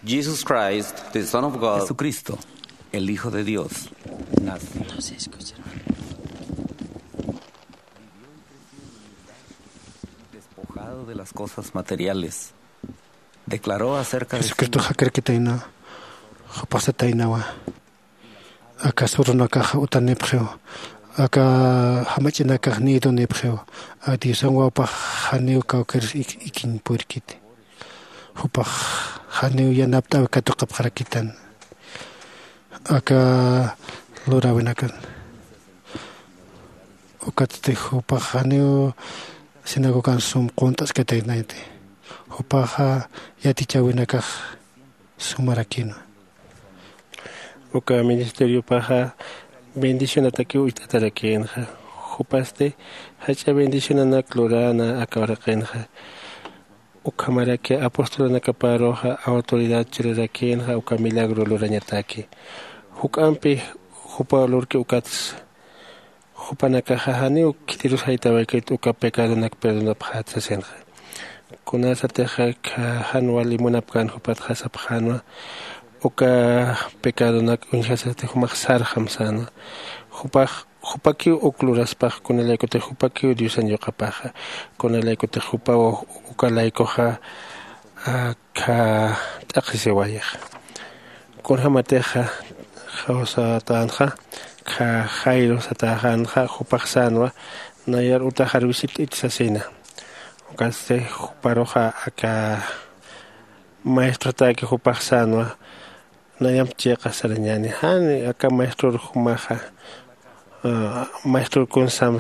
Jesus Christ, the Son of God, Jesucristo, el Hijo de Dios, nace. No se escucha. Despojado de las cosas materiales, declaró acerca de Jesucristo hakerkitaina pasatainawa aka surunaka utanepjeo aka hamachinaka nido nepjeo adisangwa pa haneu kauker ikin purkit hupa haneu yanapta katoqap harakitan aka lorawinakan okatte hupa haneu sinagogan sum qontas katainaite hupaha yatichawinaka sumarakino Oka ministerio paja bendición ataki uitatarakenja hupaste hacha bendición anaklorana akawarakenja ukamarake apostolana kaparoja autoridad chirarakenja uka milagro lorañataki hukampi hupa lorke ukats hupanaka hahani ukitirus haitawakit uka pecado nak perdona phatsasenja kunasa teja hanwali munapkan hupat hasaphanwa uka pecado nak unhasate humaxar hamsana hupaki ukluraspaj kunalaiko te hupaki diusan yoqapaja kunalaiko te hupawo ukalaikoja ka taqisewayaj kunhamateja jawsatanja ka jairo satajanja hupaxanwa nayar utajar visit itzasina ukaste huparoja aka maestro taki hupaxanwa Nayam chiqa sarañani hani acá maestro rumaja maestro kunsam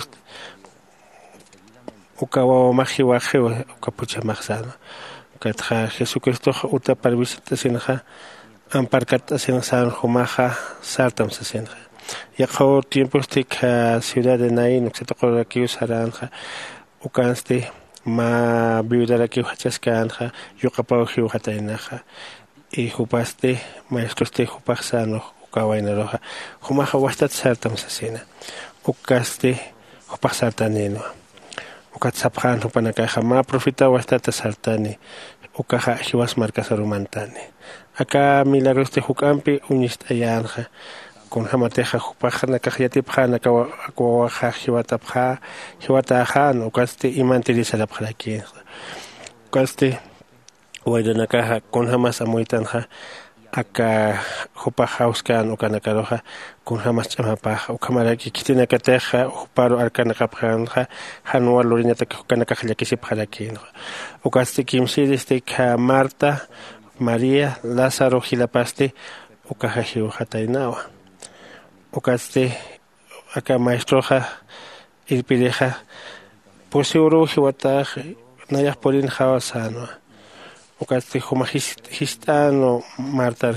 ukawa majiwa jewa ukapucha maxana katja Jesucristo uta parvisita sinja amparkata sinsan rumaja sartam sasinja yaqo tiempos tika ciudad de Nain uxetoqoraki usaranja ukanste ma viudaraki hachaskanja yuqapaw hiwatainaja y hupaste maestro este hupaxano ukawaina roja humaja wastat sartam sasina ukaste hupaxartanino ukatsapjan hupanaka jama profita wastat sartani ukaja hiwas marcasarumantani acá milagros te hukampi unistayanja con jamateja hupaxana kajyatipjana kawaja hiwatapja hiwatajan ukaste imantirisarapjaki ukaste Waidanakaja con jamás amoitanja aka hupa hauskan ukanakaroja con jamás chamapaja ukamaraki kitinakateja uparo arkanakapjanja hanwa loriñataki ukanakajllakisipjarakin ukaste kimsidiste ka Marta María Lázaro hilapaste ukajajiujatainawa ukaste aka maestroja ilpireja poseguro hiwataj nayaj porin hawasanwa ukaste humajistano Marta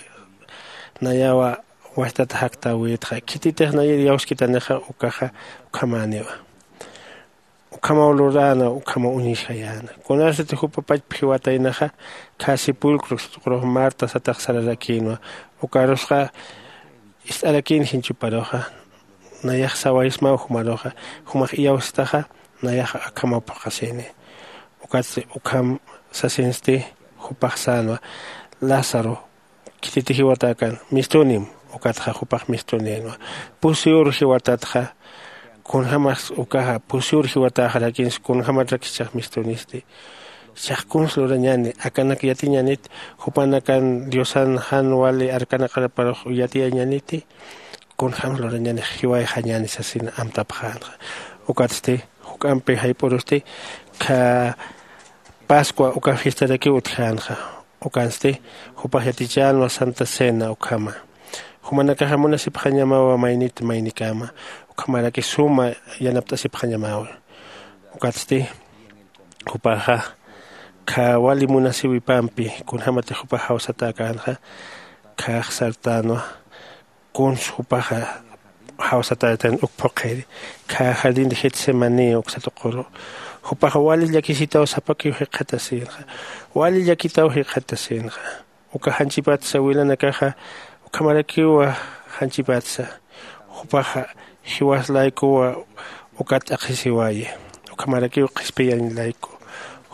nayawa wastata hakta witja kititej nayir yauskitaneja ukaja ukamanewa ukama olorana ukama unishayana kunarse te hupa pachpiwatainaja casi pulcros Marta sataj sararakinwa ukarosja istarakin hinchuparoja nayaj sawaisma humaroja humaj yaustaja nayaj akama pakasene ukaste ukam sasenste hupaxanwa Lázaro kititihiwatakan mistonim ukatja hupaj mistonenwa pusiur hiwatatja kun hamas ukaja pusiur hiwatajarakin kun hamatrakisaj mistoniste shaqkuns lorañani akanak yatiñanit hupanakan diosan hanwali arkanaqaraparo yatiñaniti kun ham lorañani hiwayjañani sasina amtapjanja ukatste hukampe hayporoste ka Pascua uka fiesta de que utjanja ukanste hupajatichano Santa Cena ukama humanaka hamuna sipjanyamawa mainit mainikama ukamara que suma yanapta sipjanyamawa ukanste hupaja kawali munasiwi pampi kun hamate hupaja usataka ka sartano kun hupaja hausatatan ukpokeri ka jardín de Getsemani uksatoqoro hupaja wali llakisitaw sapaki hiqatasinqa wali llakitaw hiqatasinqa uka hanchipat sawilanakaja ukamarakiwa hanchipatsa hupaja hiwaslaikuwa ukat aqisiwaye ukamarakiwa qispiyanlayku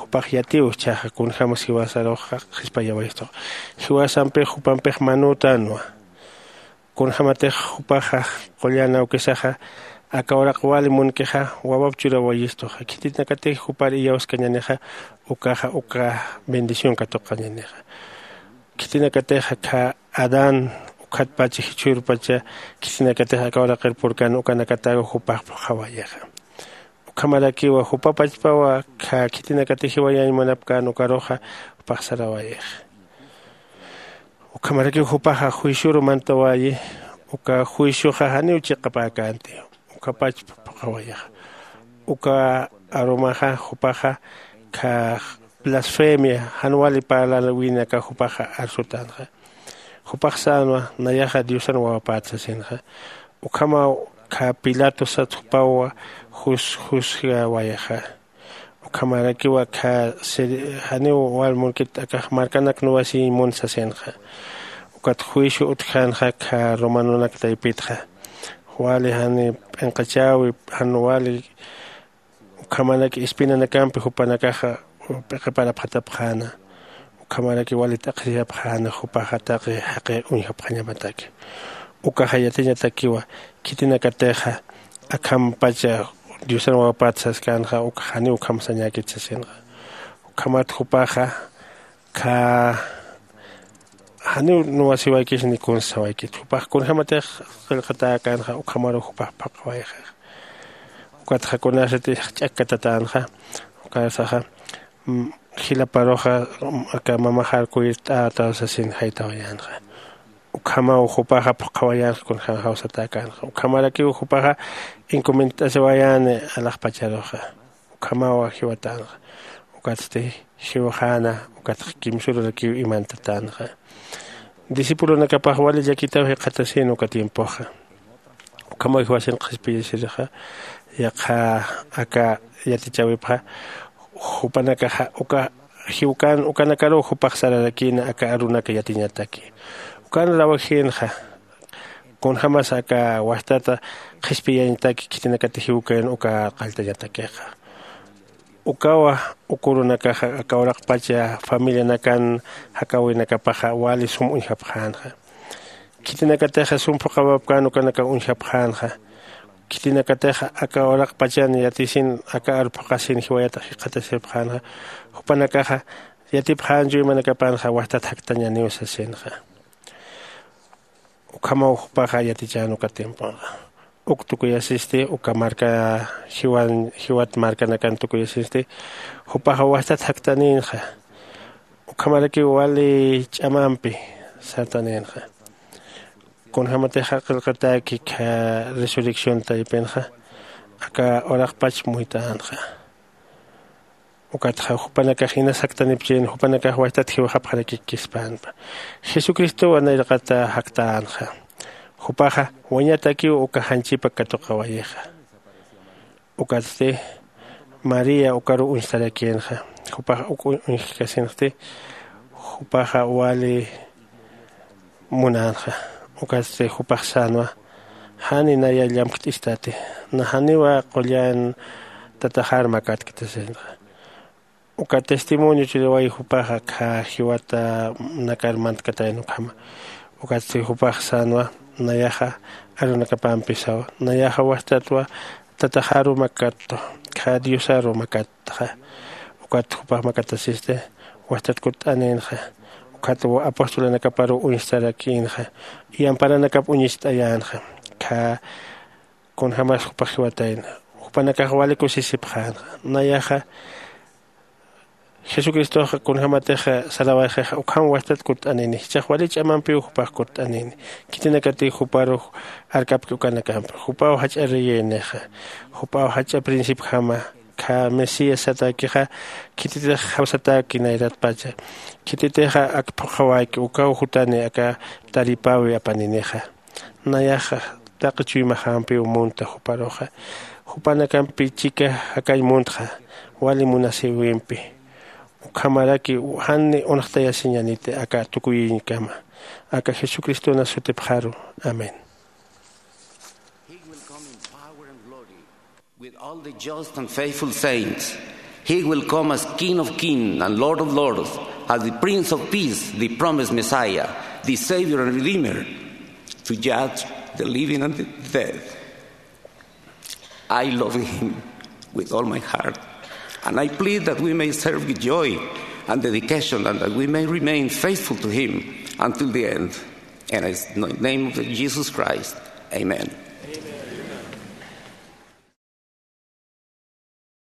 Hupajiatiu chaja kun jamos hiwasaroja hispayawaisto. Hiwasampe hupanpe manutanwa. Kun jamate hupaja collana ukesaja akawara wali munkeja wabapchura wayisto. Kitinakate hupari yaos cañaneja ukaja uka bendición katokañaneja. Kitinakate ka Adán ukat pacha hichur pacha kitinakate akawara kerpurkan ukanakatago hupaj hawayaja. Kamarakiwa hupapachpawa ka kitinakate hiwayan manapkan ukaroja upajsarawayeja. Ukamaraki hupaja huishuru mantawaye uka huishuja hani uchiqapakante ukapachpawaya uka aromaja hupaja ka blasfemia hanwali para la wina ka hupaja arsutanja hupajsanwa nayaja diosan wapatsa senja ukama ka Pilato satpawa husga wayaja Kamarakiwa ka hani walmunkit aka markanak nuwasi monsa senja ukat juicio utkanja ka romano taipitja wali hani enqachawi hanwali kamanak ispina nakampi hupanakaja para phatapjana kamaraki wali taqriyapjana hupajataqi haqi unyapjana mataki ukajayatiña takiwa kitinakateja akampacha Diosan wapatsas kanja ukahani ukamsañakitsasenja ukamat hupaja ka hani nuwasiwaykis ni kunsawaykit hupaj kunjamatej qilqata kanja ukamaro hupaj paqawayja ukatja kunasati ch'akkatatanja ukasaja hilaparoja aka mamajarkuy t'atasasin haytawayanja ukama ujupaja paqawayan kun hausata kanja ukamaraki ujupaja incomentasiwayane alaqpacharoja ukama hiwatanja ukatste hiwajana ukatqimsuraki imantatanja discípulo nakapaj wali yakitaw hiqatasin ukatimpoja ukama hiwasin qhispiyasirja yaqa aka yatichawipja hupanakaja uka hiukan ukanakaro hupaqsararakina aka arunaka yatiñataki ukan rawajenja kun jamas aka wastata qhispiyantaki kitinakati hiukan uka qaltañatakeja ukawa ukurunakaja akawraq pacha familia nakan hakawinakapaja wali sum unhapjanja kitinakateja sumpaqawapkan ukanaka unhapjanja kitinakateja akawraq pachani yatisin aka arpaqasin hiwayata hiqatasipjanja hupanakaja yatipjanju imanakapanja wastata haktañaniusasinja ukama upaja yatichanu katemponja uktukuyasiste ukamarka hiwat marka nakan tukuyasiste upaja wastata haktaninja ukamaraki wali ch'amampi sartaninja kun hamateja qilqataki ka resurrección taypenja aka oraqpach muitanja ukatja hupanaka hina saktanipchin hupanaka wastata hiwajapjaraki kispanpa Jesucristo wanayrqata haktanja hupaja wañataki ukahanchipa katuqawayeja ukatste María ukaru unstarakienja hupaja unhikasinjte hupaja wali munanja ukatste hupajsanwa hani naya llamk't'istate nahaniwa qollan tatajar makatkitasenja uka testimonio chilaway hupaja ka hiwata nakarmantkataynu kama ukatste hupajsanwa nayaja arunakapampisawa nayaja wastatwa tatajaru makatto ka diosaru makattaja ukat hupaj makatasiste wastatkut anenja ukatu apostola nakaparu uinstarakinja iamparanakap uñistayanja ka kun jamas hupajiwatayn hupanakajwali kusisipjanja nayaja Jesucristo kun hamateja salawajeja ukam wastatkut aneni chajwali ch'amanpi hupajkut aneni kitinakati huparu arkapki ukanakampi hupaw hach'ariyeneja hupaw hach'a princip jama ka Mesías satakiqa kititeja hawsataki nayratpacha kititeja akpaqawayki ukaw hutani aka taripawi apanineja nayaja taqichuymahampi umunta huparoja hupanakampi chika hakay muntja wali munasiwimpi ukamaraki hani unaqtayasiñanite aka tukuyinkama aka Jesucristo nasutipharu amén. With all the just and faithful saints, He will come as King of Kings and Lord of Lords, as the Prince of Peace, the promised Messiah, the Savior and Redeemer, to judge the living and the dead. I love him with all my heart, and I plead that we may serve with joy and dedication, and that we may remain faithful to him until the end. And in the name of Jesus Christ, amen. Amen.